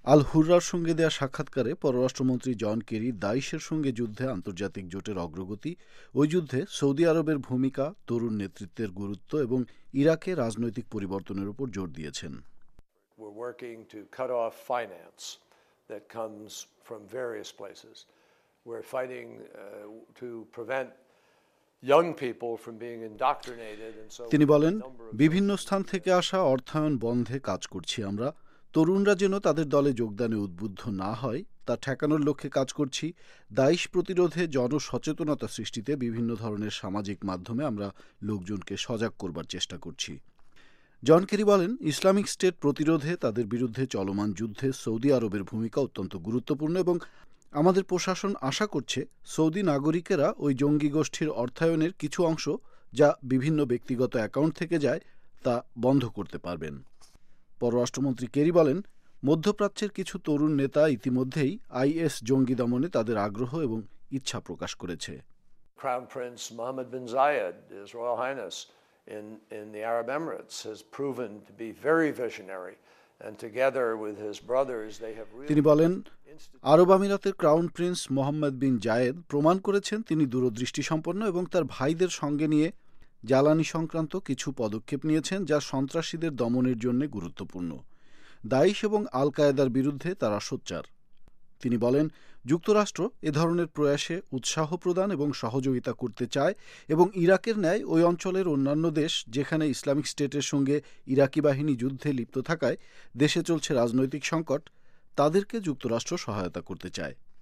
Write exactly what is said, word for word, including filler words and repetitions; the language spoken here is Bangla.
আল হুররার সঙ্গে দেয়া সাক্ষাৎকারে পররাষ্ট্রমন্ত্রী জন কেরি দাইশের সঙ্গে যুদ্ধে আন্তর্জাতিক জোটের অগ্রগতি, ওই যুদ্ধে সৌদি আরবের ভূমিকা, তরুণ নেতৃত্বের গুরুত্ব এবং ইরাকে রাজনৈতিক পরিবর্তনের উপর জোর দিয়েছেন। We're working to cut off finance that comes from various places. We're fighting uh, to prevent young people from being indoctrinated and so তিনি বলেন, বিভিন্ন স্থান থেকে আসা অর্থায়ন বন্ধে কাজ করছি আমরা। তরুণরা যেন তাদের দলে যোগদানে উদ্বুদ্ধ না হয় তা ঠেকানোর লক্ষ্যে কাজ করছি। দাইশ প্রতিরোধে জনসচেতনতা সৃষ্টিতে বিভিন্ন ধরনের সামাজিক মাধ্যমে আমরা লোকজনকে সজাগ করবার চেষ্টা করছি। জন কেরি বলেন, ইসলামিক স্টেট প্রতিরোধে তাদের বিরুদ্ধে চলমান যুদ্ধে সৌদি আরবের ভূমিকা অত্যন্ত গুরুত্বপূর্ণ এবং আমাদের প্রশাসন আশা করছে সৌদি নাগরিকেরা ওই জঙ্গি গোষ্ঠীর অর্থায়নের কিছু অংশ, যা বিভিন্ন ব্যক্তিগত অ্যাকাউন্ট থেকে যায়, তা বন্ধ করতে পারবেন। পররাষ্ট্রমন্ত্রী কেরি বলেন, মধ্যপ্রাচ্যের কিছু তরুণ নেতা ইতিমধ্যেই আইএস জঙ্গি দমনে তাদের আগ্রহ এবং ইচ্ছা প্রকাশ করেছে। Crown Prince Mohammed bin Zayed, His Royal Highness in, in the Arab Emirates, has proven to be very visionary, and together with his brothers they have really... তিনি বলেন, আরব আমিরাতের crown prince Mohammed bin Zayed প্রমাণ করেছেন তিনি দূরদৃষ্টি সম্পন্ন এবং তার ভাইদের সঙ্গে নিয়ে জ্বালানি সংক্রান্ত কিছু পদক্ষেপ নিয়েছেন, যা সন্ত্রাসীদের দমনের জন্য গুরুত্বপূর্ণ। দাইশ এবং আল কায়েদার বিরুদ্ধে তারা সোচ্চার। তিনি বলেন, যুক্তরাষ্ট্র এ ধরনের প্রয়াসে উৎসাহ প্রদান এবং সহযোগিতা করতে চায় এবং ইরাকের ন্যায় ওই অঞ্চলের অন্যান্য দেশ, যেখানে ইসলামিক স্টেটের সঙ্গে ইরাকি বাহিনী যুদ্ধে লিপ্ত থাকায় দেশে চলছে রাজনৈতিক সংকট, তাদেরকে যুক্তরাষ্ট্র সহায়তা করতে চায়।